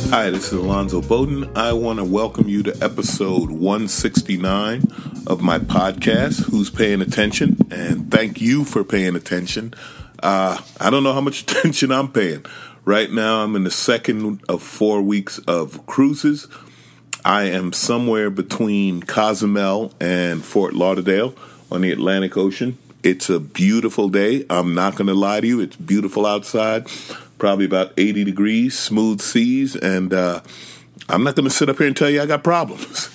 Hi, this is Alonzo Bowden. I want to welcome you to episode 169 of my podcast, Who's Paying Attention? And thank you for paying attention. I don't know how much attention I'm paying. Right now, I'm in the second of 4 weeks of cruises. I am somewhere between Cozumel and Fort Lauderdale on the Atlantic Ocean. It's a beautiful day. I'm not going to lie to you. It's beautiful outside. Probably about 80 degrees, smooth seas, and I'm not going to sit up here and tell you I got problems.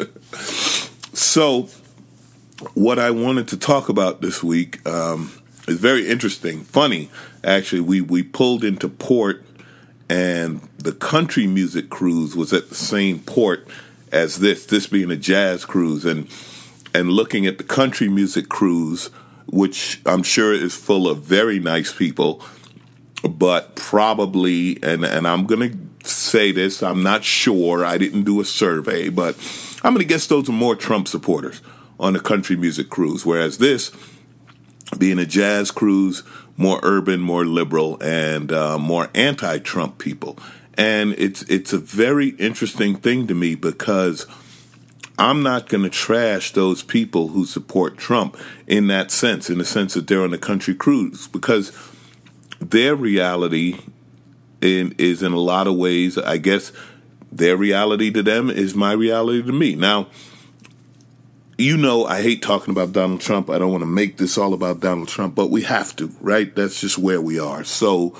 So what I wanted to talk about this week is very interesting. Funny, actually. We pulled into port, and the country music cruise was at the same port as this being a jazz cruise. And looking at the country music cruise, which I'm sure is full of very nice people, but probably, and I'm going to say this, I'm not sure, I didn't do a survey, but I'm going to guess those are more Trump supporters on the country music cruise, whereas this, being a jazz cruise, more urban, more liberal, and more anti-Trump people. And it's a very interesting thing to me because I'm not going to trash those people who support Trump in that sense, in the sense that they're on the country cruise, because their reality is in a lot of ways, I guess, their reality to them is my reality to me. Now, you know I hate talking about Donald Trump. I don't want to make this all about Donald Trump, but we have to, right? That's just where we are. So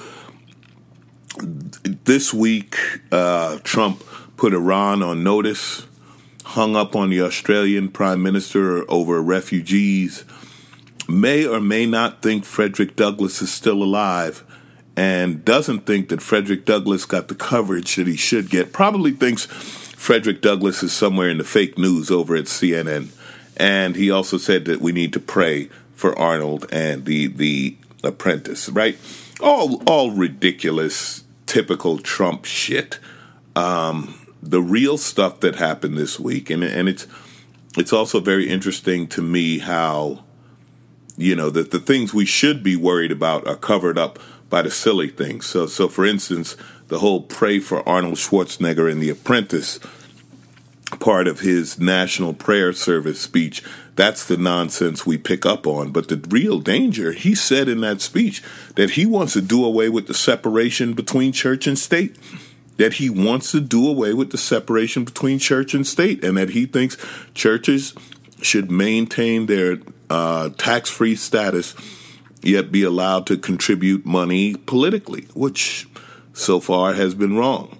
this week, Trump put Iran on notice, hung up on the Australian Prime Minister over refugees, may or may not think Frederick Douglass is still alive, and doesn't think that Frederick Douglass got the coverage that he should get. Probably thinks Frederick Douglass is somewhere in the fake news over at CNN. And he also said that we need to pray for Arnold and the apprentice, right? All ridiculous, typical Trump shit. The real stuff that happened this week, and it's also very interesting to me how, you know, that the things we should be worried about are covered up by the silly things. So for instance, the whole pray for Arnold Schwarzenegger and the apprentice part of his national prayer service speech, that's the nonsense we pick up on. But the real danger, he said in that speech that he wants to do away with the separation between church and state. That he wants to do away with the separation between church and state, and that he thinks churches should maintain their tax-free status, yet be allowed to contribute money politically, which so far has been wrong.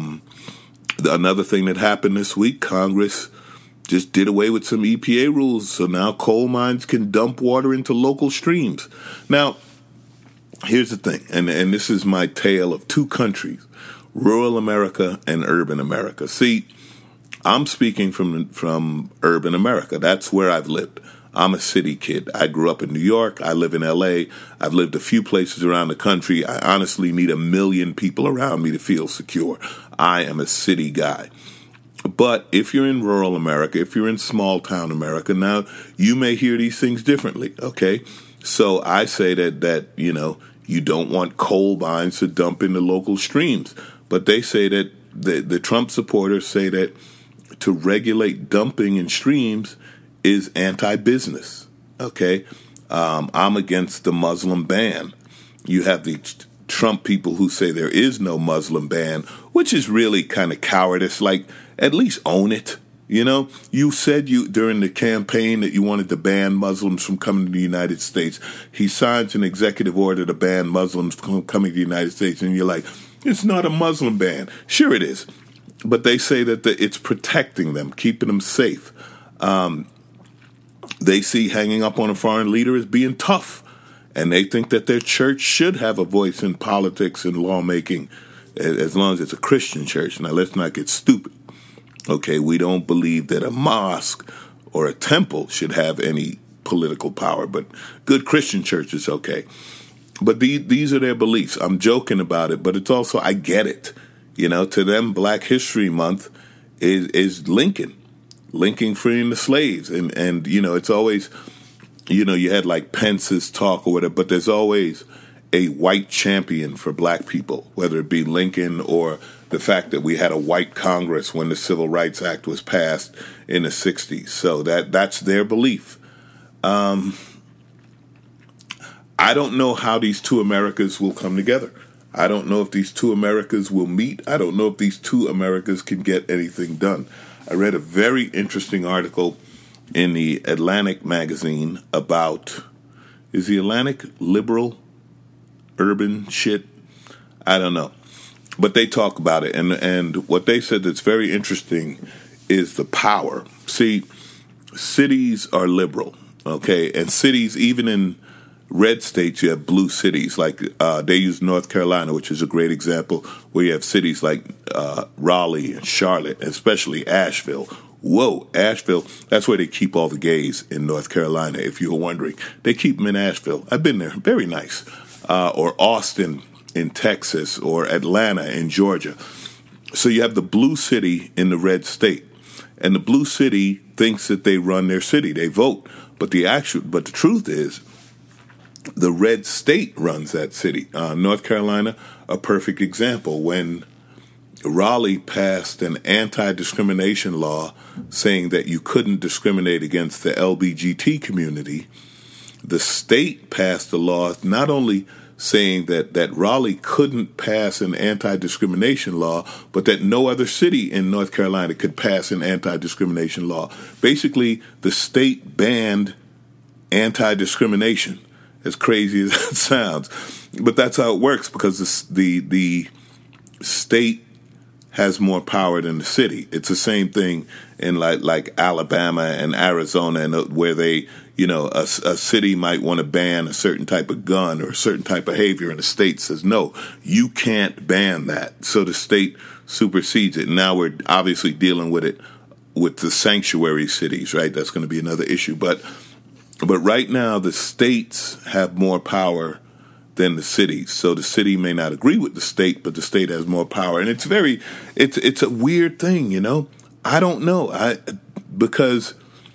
Another thing that happened this week, Congress just did away with some EPA rules, so now coal mines can dump water into local streams. Now, here's the thing, and this is my tale of two countries, rural America and urban America. See, I'm speaking from urban America. That's where I've lived. I'm a city kid. I grew up in New York. I live in L.A. I've lived a few places around the country. I honestly need 1 million people around me to feel secure. I am a city guy. But if you're in rural America, if you're in small town America, now you may hear these things differently, okay? So I say that you know, you don't want coal mines to dump into local streams. But they say that the Trump supporters say that to regulate dumping in streams is anti-business, okay? I'm against the Muslim ban. You have the Trump people who say there is no Muslim ban, which is really kind of cowardice. Like, at least own it, you know? You said during the campaign that you wanted to ban Muslims from coming to the United States. He signs an executive order to ban Muslims from coming to the United States, and you're like, it's not a Muslim ban. Sure it is. But they say that it's protecting them, keeping them safe. They see hanging up on a foreign leader as being tough, and they think that their church should have a voice in politics and lawmaking, as long as it's a Christian church. Now, let's not get stupid. Okay, we don't believe that a mosque or a temple should have any political power, but good Christian churches, okay. But these are their beliefs. I'm joking about it, but it's also, I get it. You know, to them, Black History Month is Lincoln freeing the slaves. And you know, it's always, you know, you had like Pence's talk or whatever, but there's always a white champion for black people, whether it be Lincoln or the fact that we had a white Congress when the Civil Rights Act was passed in the 60s. So that's their belief. I don't know how these two Americas will come together. I don't know if these two Americas will meet. I don't know if these two Americas can get anything done. I read a very interesting article in the Atlantic magazine about, is the Atlantic liberal, urban shit? I don't know. But they talk about it, and what they said that's very interesting is the power. See, cities are liberal, okay? And cities, even in red states, you have blue cities. Like they use North Carolina, which is a great example, where you have cities like Raleigh and Charlotte, especially Asheville. Whoa, Asheville, that's where they keep all the gays in North Carolina, if you were wondering. They keep them in Asheville. I've been there. Very nice. Or Austin in Texas, or Atlanta in Georgia. So you have the blue city in the red state. And the blue city thinks that they run their city. They vote. But the truth is, the red state runs that city. North Carolina, a perfect example. When Raleigh passed an anti-discrimination law saying that you couldn't discriminate against the LBGT community, the state passed a law not only saying that Raleigh couldn't pass an anti-discrimination law, but that no other city in North Carolina could pass an anti-discrimination law. Basically, the state banned anti-discrimination, as crazy as that sounds. But that's how it works, because the state has more power than the city. It's the same thing in like Alabama and Arizona, and where they, a city might want to ban a certain type of gun or a certain type of behavior, and the state says, no, you can't ban that. So the state supersedes it. Now we're obviously dealing with it with the sanctuary cities, right? That's going to be another issue. But right now the states have more power than the cities. So the city may not agree with the state, but the state has more power. And it's a weird thing, I don't know. Because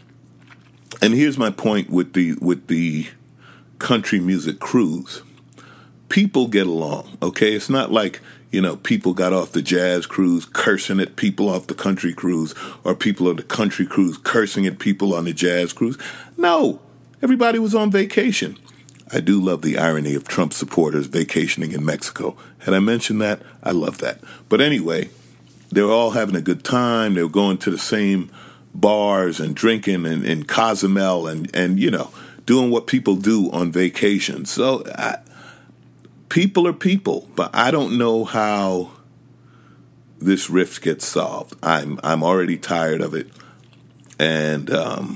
and here's my point with the country music cruise. People get along, okay? It's not like, people got off the jazz cruise cursing at people off the country cruise, or people on the country cruise cursing at people on the jazz cruise. No, everybody was on vacation. I do love the irony of Trump supporters vacationing in Mexico. Had I mentioned that? I love that. But anyway, they were all having a good time. They were going to the same bars and drinking in Cozumel and doing what people do on vacation. So people are people, but I don't know how this rift gets solved. I'm already tired of it. And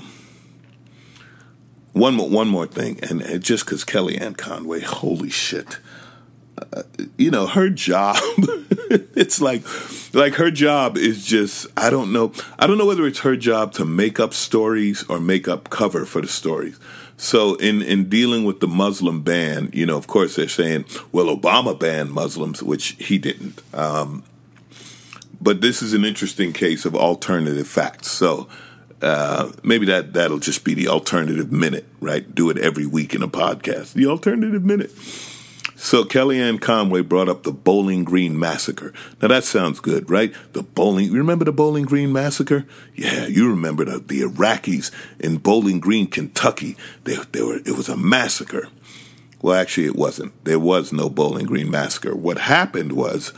one more thing, and just because Kellyanne Conway, holy shit, her job, it's like her job is just, I don't know whether it's her job to make up stories or make up cover for the stories. So in dealing with the Muslim ban, of course they're saying, well, Obama banned Muslims, which he didn't. But this is an interesting case of alternative facts. So maybe that'll just be the alternative minute, right? Do it every week in a podcast. The alternative minute. So Kellyanne Conway brought up the Bowling Green Massacre. Now that sounds good, right? You remember the Bowling Green Massacre? Yeah, you remember the Iraqis in Bowling Green, Kentucky. It was a massacre. Well, actually it wasn't. There was no Bowling Green Massacre. What happened was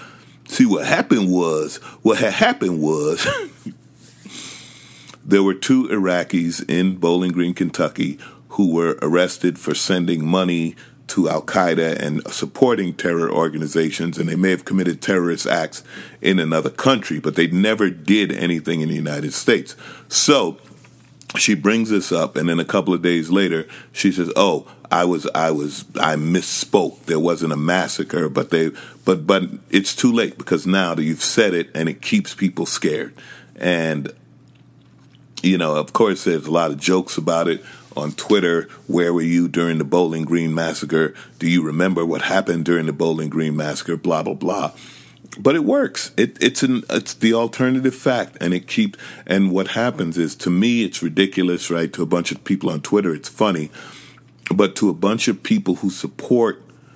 there were two Iraqis in Bowling Green, Kentucky, who were arrested for sending money to Al-Qaeda and supporting terror organizations, and they may have committed terrorist acts in another country, but they never did anything in the United States. So she brings this up, and then a couple of days later, she says, "Oh, I misspoke. There wasn't a massacre, but it's too late, because now that you've said it, and it keeps people scared." And of course, there's a lot of jokes about it on Twitter. Where were you during the Bowling Green Massacre? Do you remember what happened during the Bowling Green Massacre? Blah blah blah. But it works. It's the alternative fact, and what happens is, to me, it's ridiculous, right? To a bunch of people on Twitter, it's funny, but to a bunch of people who support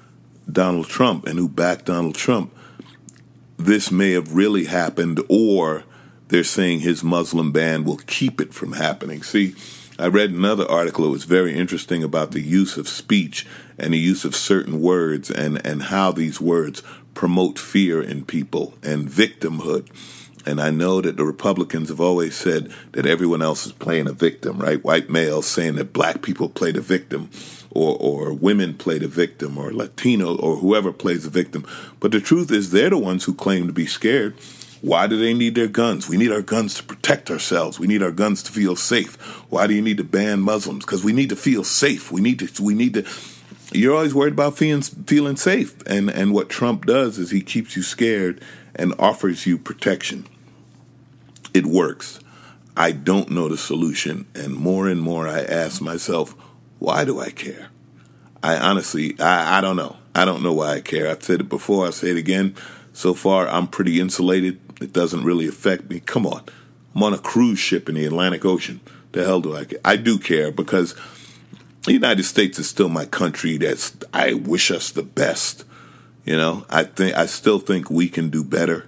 Donald Trump and who backed Donald Trump, this may have really happened, or they're saying his Muslim ban will keep it from happening. See, I read another article that was very interesting about the use of speech and the use of certain words and how these words promote fear in people and victimhood. And I know that the Republicans have always said that everyone else is playing a victim, right? White males saying that black people play the victim, or women play the victim, or Latino, or whoever plays the victim. But the truth is they're the ones who claim to be scared. Why do they need their guns? We need our guns to protect ourselves. We need our guns to feel safe. Why do you need to ban Muslims? Because we need to feel safe. We need to. You're always worried about feeling safe. And what Trump does is he keeps you scared and offers you protection. It works. I don't know the solution. And more I ask myself, why do I care? I honestly don't know. I don't know why I care. I've said it before. I'll say it again. So far, I'm pretty insulated. It doesn't really affect me. Come on. I'm on a cruise ship in the Atlantic Ocean. The hell do I care? I do care because the United States is still my country. I wish us the best. You know, I still think we can do better.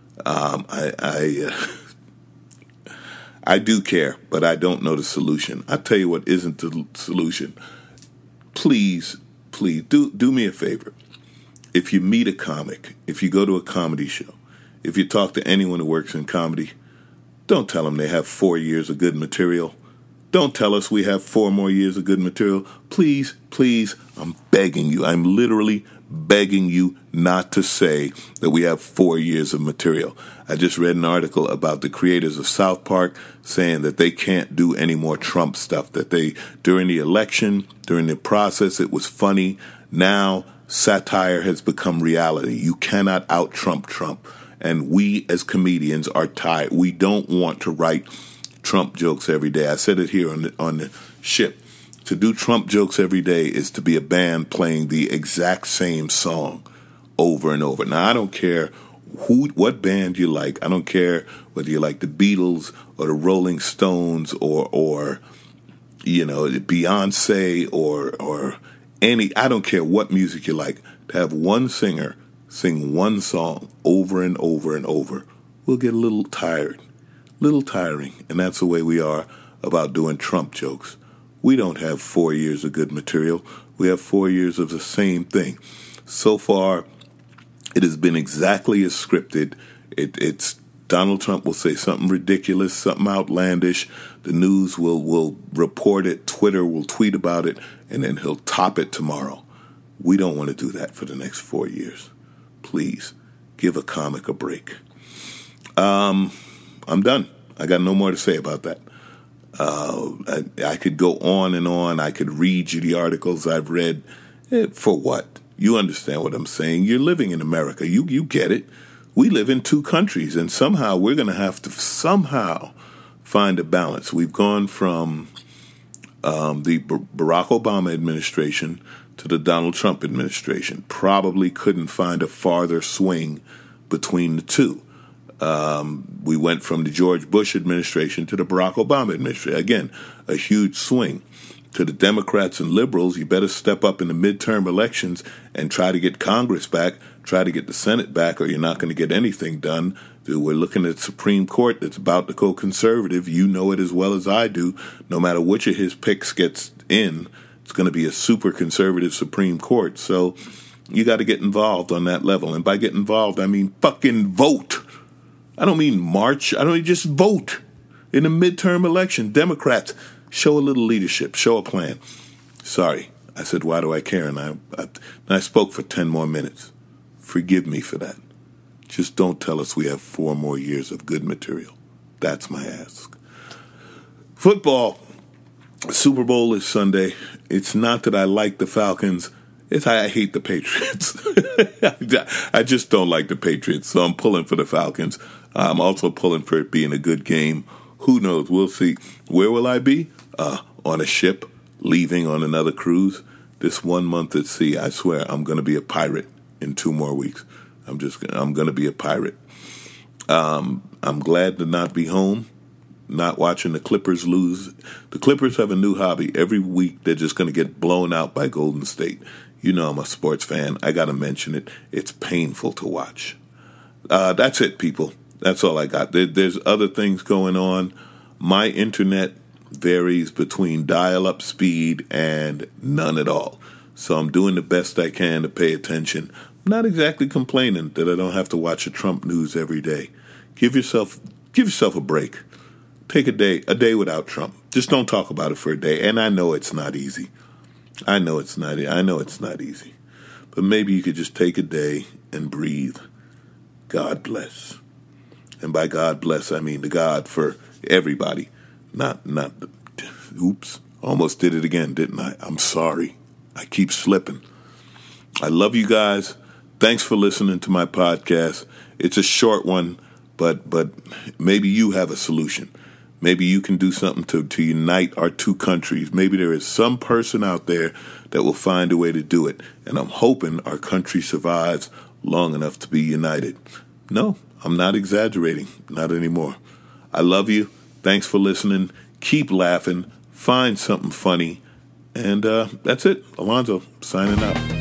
I do care, but I don't know the solution. I'll tell you what isn't the solution. Please do me a favor. If you meet a comic, if you go to a comedy show, if you talk to anyone who works in comedy, don't tell them they have 4 years of good material. Don't tell us we have 4 more years of good material. Please, I'm begging you. I'm literally begging you not to say that we have 4 years of material. I just read an article about the creators of South Park saying that they can't do any more Trump stuff, that during the election, during the process, it was funny. Now, satire has become reality. You cannot out-Trump Trump. And we as comedians are tired. We don't want to write Trump jokes every day. I said it here on the ship. To do Trump jokes every day is to be a band playing the exact same song over and over. Now, I don't care what band you like. I don't care whether you like the Beatles or the Rolling Stones or Beyonce or any. I don't care what music you like. To have one singer sing one song over and over and over will get a little tiring, and that's the way we are about doing Trump jokes. We don't have 4 years of good material. We have 4 years of the same thing. So far, it has been exactly as scripted. It's Donald Trump will say something ridiculous, something outlandish. The news will report it. Twitter will tweet about it, and then he'll top it tomorrow. We don't want to do that for the next 4 years. Please, give a comic a break. I'm done. I got no more to say about that. I could go on and on. I could read you the articles I've read. For what? You understand what I'm saying. You're living in America. You get it. We live in 2 countries, and somehow we're going to have to find a balance. We've gone from the Barack Obama administration to the Donald Trump administration. Probably couldn't find a farther swing between the two. We went from the George Bush administration to the Barack Obama administration. Again, a huge swing. To the Democrats and liberals, you better step up in the midterm elections and try to get Congress back, try to get the Senate back, or you're not going to get anything done. We're looking at the Supreme Court that's about to go conservative. You know it as well as I do. No matter which of his picks gets in, it's going to be a super conservative Supreme Court. So you got to get involved on that level. And by get involved, I mean fucking vote. I don't mean march. I don't mean just vote. In the midterm election, Democrats, show a little leadership. Show a plan. Sorry. I said, why do I care? And I spoke for 10 more minutes. Forgive me for that. Just don't tell us we have 4 more years of good material. That's my ask. Football. Super Bowl is Sunday. It's not that I like the Falcons. It's I hate the Patriots. I just don't like the Patriots, so I'm pulling for the Falcons. I'm also pulling for it being a good game. Who knows? We'll see. Where will I be? On a ship, leaving on another cruise. This 1 month at sea, I swear, I'm going to be a pirate in 2 more weeks. I'm going to be a pirate. I'm glad to not be home, not watching the Clippers lose. The Clippers have a new hobby. Every week, they're just going to get blown out by Golden State. You know I'm a sports fan. I got to mention it. It's painful to watch. That's it, people. That's all I got. There's other things going on. My internet varies between dial-up speed and none at all. So I'm doing the best I can to pay attention. I'm not exactly complaining that I don't have to watch the Trump news every day. Give yourself a break. Take a day without Trump. Just don't talk about it for a day. And I know it's not easy. I know it's not easy. But maybe you could just take a day and breathe. God bless. And by God bless, I mean the God for everybody. Oops. Almost did it again, didn't I? I'm sorry. I keep slipping. I love you guys. Thanks for listening to my podcast. It's a short one, but maybe you have a solution. Maybe you can do something to unite our two countries. Maybe there is some person out there that will find a way to do it. And I'm hoping our country survives long enough to be united. No, I'm not exaggerating. Not anymore. I love you. Thanks for listening. Keep laughing. Find something funny. And that's it. Alonzo, signing out.